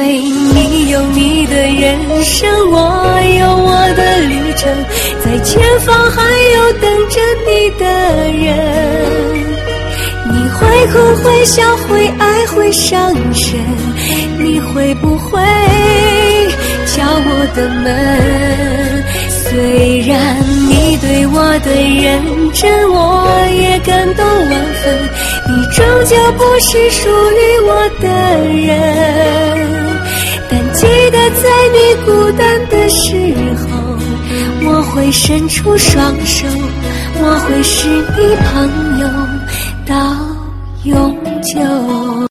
为你有你的人生，我有我的旅程，在前方还有等着你的人。你会哭会笑会爱会伤神，你会不会敲我的门？虽然你对我的认真我也感动万分，你终究不是属于我的人。但记得在你孤单的时候，我会伸出双手，我会是你朋友到永久。